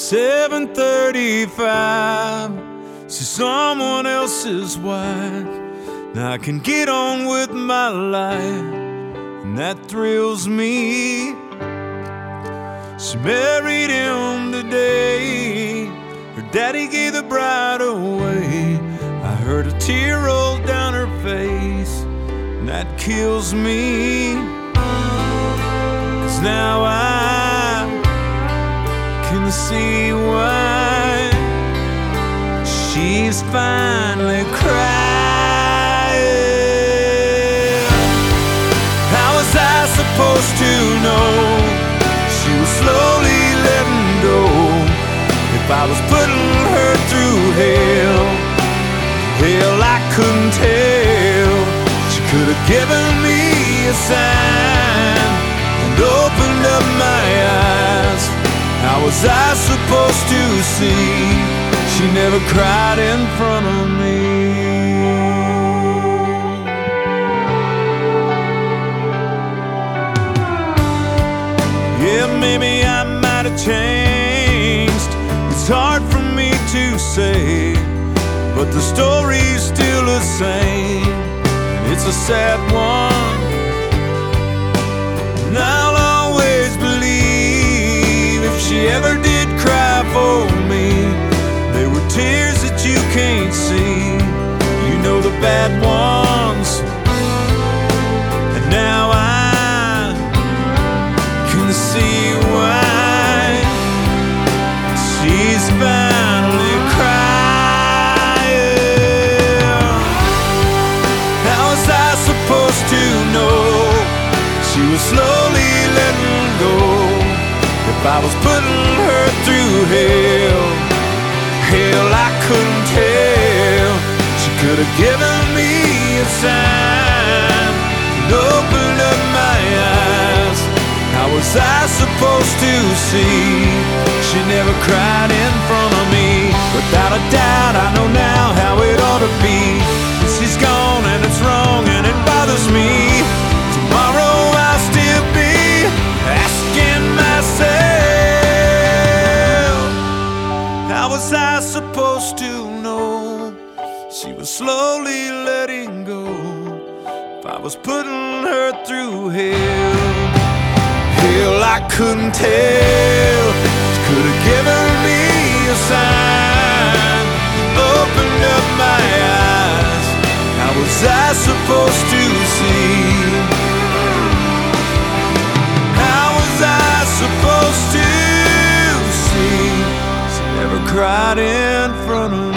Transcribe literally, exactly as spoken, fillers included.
seven thirty-five, see someone else's wife. Now I can get on with my life, and that thrills me. She married him today, her daddy gave the bride away. I heard a tear roll down her face, and that kills me. 'Cause now I can see why she's finally crying. How was I supposed to know she was slowly letting go? If I was putting her through hell, hell I couldn't tell. She could have given me a sign and opened up my eyes. How was I supposed to see she never cried in front of me? Yeah, maybe I might have changed. It's hard for me to say, but the story's still the same, and it's a sad one. And I'll always believe if she ever did cry for me, they were tears that you can't see, you know, the bad ones. And now I can see why she's finally crying. How was I supposed to know she was slowly letting go? If I was putting her through hell, hell I couldn't tell. She could have given me a sign and opened up my eyes. How was I supposed to see she never cried in front of me? Without a doubt I know now how it ought to be. But she's gone and it's wrong and it bothers me. Tomorrow I'll still be asking myself, how was I supposed to know she was slowly letting go? If I was putting her through hell, hell I couldn't tell. She could have given me a sign, opened up my eyes. How was I supposed to see? How was I supposed to see she never cried in front of me?